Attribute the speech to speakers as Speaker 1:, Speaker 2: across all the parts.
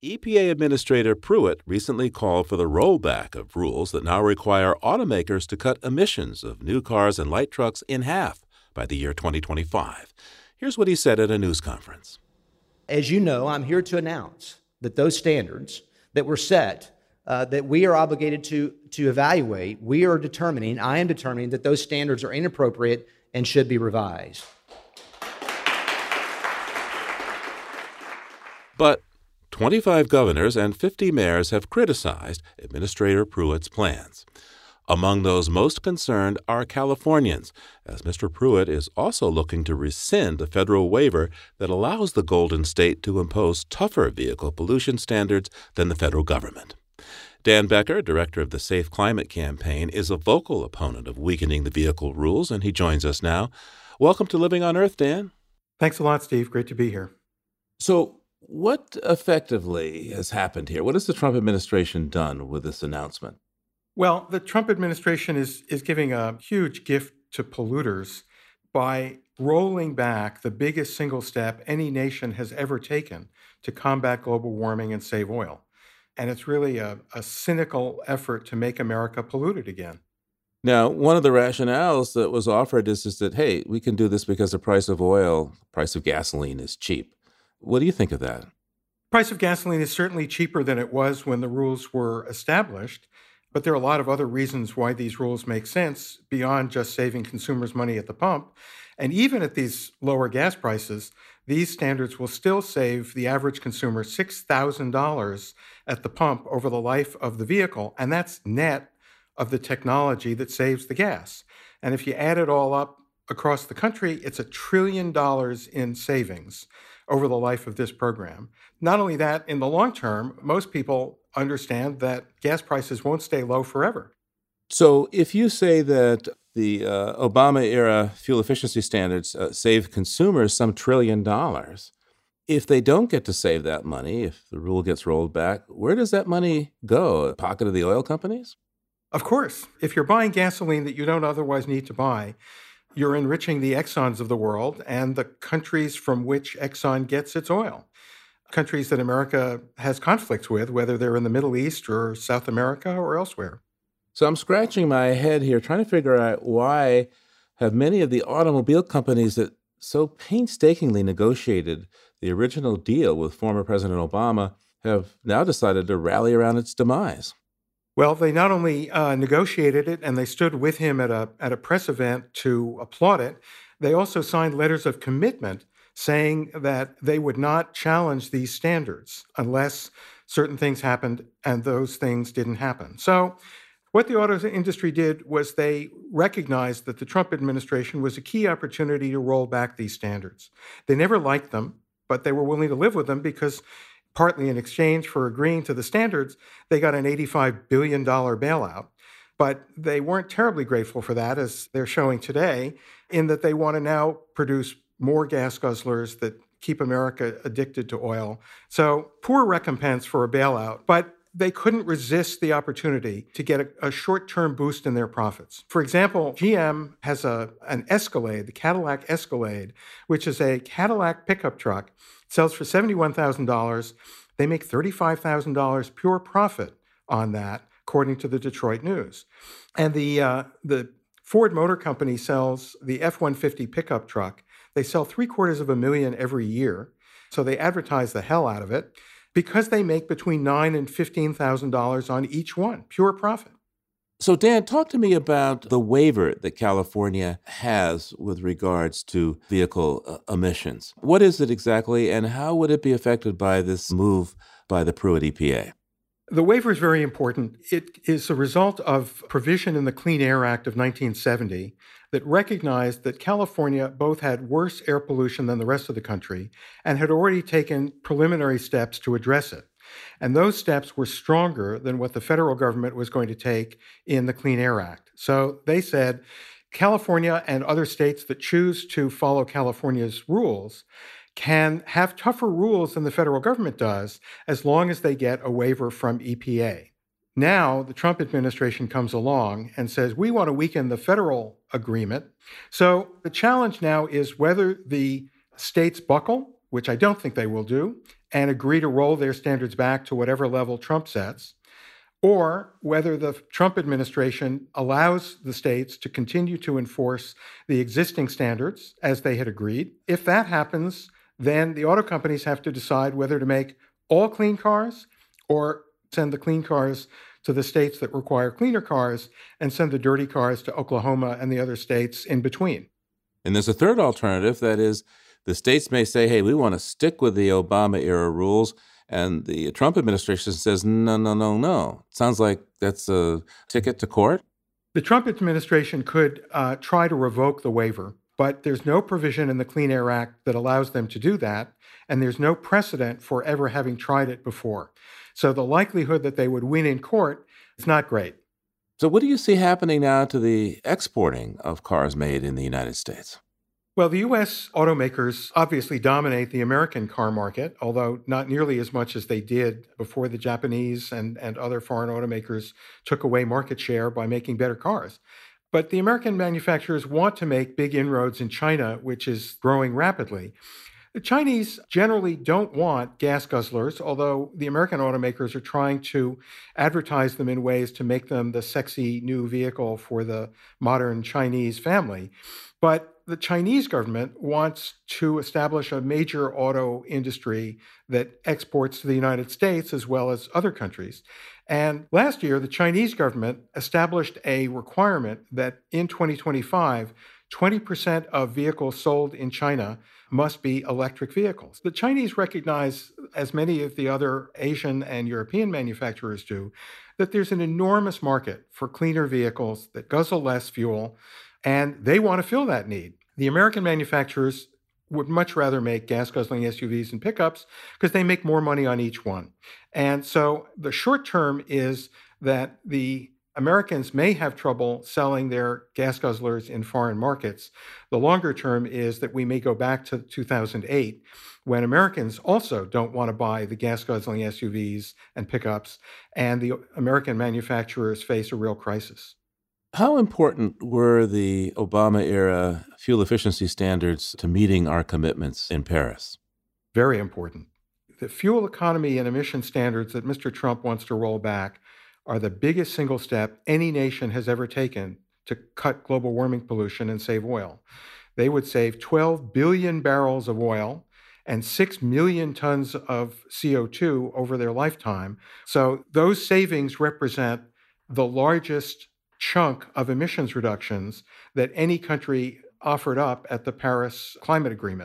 Speaker 1: EPA Administrator Pruitt recently called for the rollback of rules that now require automakers to cut emissions of new cars and light trucks in half by the year 2025. Here's what he said at a news conference.
Speaker 2: As you know, I'm here to announce that those standards that were set, that we are obligated to evaluate, I am determining that those standards are inappropriate and should be revised.
Speaker 1: But 25 governors and 50 mayors have criticized Administrator Pruitt's plans. Among those most concerned are Californians, as Mr. Pruitt is also looking to rescind a federal waiver that allows the Golden State to impose tougher vehicle pollution standards than the federal government. Dan Becker, director of the Safe Climate Campaign, is a vocal opponent of weakening the vehicle rules, and he joins us now. Welcome to Living on Earth, Dan.
Speaker 3: Thanks a lot, Steve. Great to be here.
Speaker 1: So, what effectively has happened here? What has the Trump administration done with this announcement?
Speaker 3: Well, the Trump administration is giving a huge gift to polluters by rolling back the biggest single step any nation has ever taken to combat global warming and save oil. And it's really a cynical effort to make America polluted again.
Speaker 1: Now, one of the rationales that was offered is that, hey, we can do this because the price of oil, price of gasoline is cheap. What do you think of that?
Speaker 3: Price of gasoline is certainly cheaper than it was when the rules were established, but there are a lot of other reasons why these rules make sense beyond just saving consumers money at the pump. And even at these lower gas prices, these standards will still save the average consumer $6,000 at the pump over the life of the vehicle, and that's net of the technology that saves the gas. And if you add it all up across the country, it's $1 trillion in savings over the life of this program. Not only that, in the long term, most people understand that gas prices won't stay low forever.
Speaker 1: So if you say that the Obama-era fuel efficiency standards save consumers some $1 trillion, if they don't get to save that money, if the rule gets rolled back, where does that money go? The pocket of the oil companies?
Speaker 3: Of course. If you're buying gasoline that you don't otherwise need to buy, you're enriching the Exxons of the world and the countries from which Exxon gets its oil. Countries that America has conflicts with, whether they're in the Middle East or South America or elsewhere.
Speaker 1: So I'm scratching my head here trying to figure out why have many of the automobile companies that so painstakingly negotiated the original deal with former President Obama have now decided to rally around its demise.
Speaker 3: Well, they not only negotiated it and they stood with him at a press event to applaud it, they also signed letters of commitment saying that they would not challenge these standards unless certain things happened, and those things didn't happen. So what the auto industry did was they recognized that the Trump administration was a key opportunity to roll back these standards. They never liked them, but they were willing to live with them because partly in exchange for agreeing to the standards, they got an $85 billion bailout. But they weren't terribly grateful for that, as they're showing today, in that they want to now produce more gas guzzlers that keep America addicted to oil. So poor recompense for a bailout, but they couldn't resist the opportunity to get a short-term boost in their profits. For example, GM has an Escalade, the Cadillac Escalade, which is a Cadillac pickup truck. It sells for $71,000. They make $35,000 pure profit on that, according to the Detroit News. And the Ford Motor Company sells the F-150 pickup truck. They sell $750,000 every year, so they advertise the hell out of it because they make between $9,000 and $15,000 on each one, pure profit.
Speaker 1: So, Dan, talk to me about the waiver that California has with regards to vehicle emissions. What is it exactly, and how would it be affected by this move by the Pruitt EPA?
Speaker 3: The waiver is very important. It is a result of provision in the Clean Air Act of 1970 that recognized that California both had worse air pollution than the rest of the country and had already taken preliminary steps to address it. And those steps were stronger than what the federal government was going to take in the Clean Air Act. So they said California and other states that choose to follow California's rules can have tougher rules than the federal government does as long as they get a waiver from EPA. Now, the Trump administration comes along and says, we want to weaken the federal agreement. So the challenge now is whether the states buckle, which I don't think they will do, and agree to roll their standards back to whatever level Trump sets, or whether the Trump administration allows the states to continue to enforce the existing standards as they had agreed. If that happens, then the auto companies have to decide whether to make all clean cars or send the clean cars to the states that require cleaner cars and send the dirty cars to Oklahoma and the other states in between.
Speaker 1: And there's a third alternative, that is, the states may say, hey, we want to stick with the Obama-era rules, and the Trump administration says, no, no, no, no. Sounds like that's a ticket to court.
Speaker 3: The Trump administration could try to revoke the waiver, but there's no provision in the Clean Air Act that allows them to do that, and there's no precedent for ever having tried it before. So the likelihood that they would win in court is not great.
Speaker 1: So what do you see happening now to the exporting of cars made in the United States?
Speaker 3: Well, the U.S. automakers obviously dominate the American car market, although not nearly as much as they did before the Japanese and other foreign automakers took away market share by making better cars. But the American manufacturers want to make big inroads in China, which is growing rapidly. The Chinese generally don't want gas guzzlers, although the American automakers are trying to advertise them in ways to make them the sexy new vehicle for the modern Chinese family. But the Chinese government wants to establish a major auto industry that exports to the United States as well as other countries. And last year, the Chinese government established a requirement that in 2025, 20% of vehicles sold in China must be electric vehicles. The Chinese recognize, as many of the other Asian and European manufacturers do, that there's an enormous market for cleaner vehicles that guzzle less fuel, and they want to fill that need. The American manufacturers would much rather make gas-guzzling SUVs and pickups because they make more money on each one. And so the short term is that the Americans may have trouble selling their gas guzzlers in foreign markets. The longer term is that we may go back to 2008, when Americans also don't want to buy the gas guzzling SUVs and pickups, and the American manufacturers face a real crisis.
Speaker 1: How important were the Obama-era fuel efficiency standards to meeting our commitments in Paris?
Speaker 3: Very important. The fuel economy and emission standards that Mr. Trump wants to roll back are the biggest single step any nation has ever taken to cut global warming pollution and save oil. They would save 12 billion barrels of oil and 6 million tons of CO2 over their lifetime. So those savings represent the largest chunk of emissions reductions that any country offered up at the Paris Climate Agreement.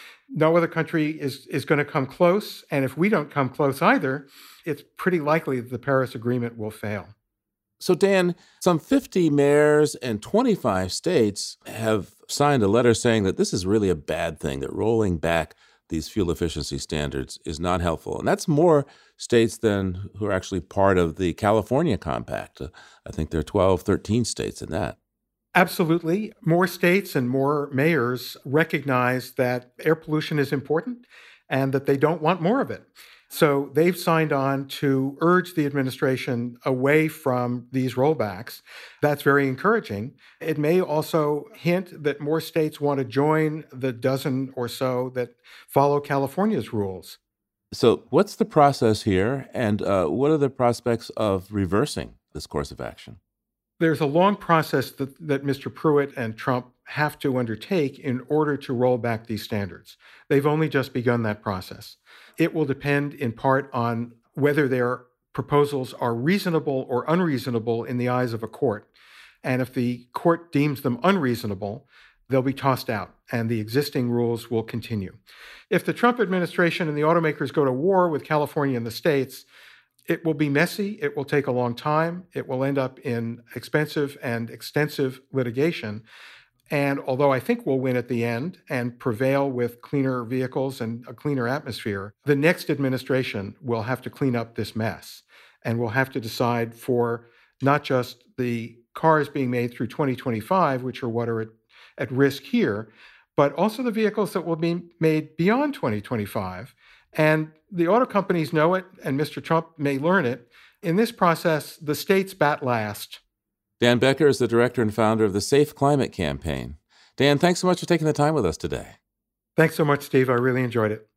Speaker 3: No other country is going to come close, and if we don't come close either, it's pretty likely that the Paris Agreement will fail.
Speaker 1: So, Dan, some 50 mayors and 25 states have signed a letter saying that this is really a bad thing, that rolling back these fuel efficiency standards is not helpful. And that's more states than who are actually part of the California Compact. I think there are 12, 13 states in that.
Speaker 3: Absolutely. More states and more mayors recognize that air pollution is important and that they don't want more of it. So they've signed on to urge the administration away from these rollbacks. That's very encouraging. It may also hint that more states want to join the dozen or so that follow California's rules.
Speaker 1: So what's the process here, and what are the prospects of reversing this course of action?
Speaker 3: There's a long process that Mr. Pruitt and Trump have to undertake in order to roll back these standards. They've only just begun that process. It will depend in part on whether their proposals are reasonable or unreasonable in the eyes of a court. And if the court deems them unreasonable, they'll be tossed out and the existing rules will continue. If the Trump administration and the automakers go to war with California and the states, it will be messy. It will take a long time. It will end up in expensive and extensive litigation. And although I think we'll win at the end and prevail with cleaner vehicles and a cleaner atmosphere, the next administration will have to clean up this mess. And we'll have to decide for not just the cars being made through 2025, which are what are at risk here, but also the vehicles that will be made beyond 2025. And the auto companies know it, and Mr. Trump may learn it. In this process, the states bat last.
Speaker 1: Dan Becker is the director and founder of the Safe Climate Campaign. Dan, thanks so much for taking the time with us today.
Speaker 3: Thanks so much, Steve. I really enjoyed it.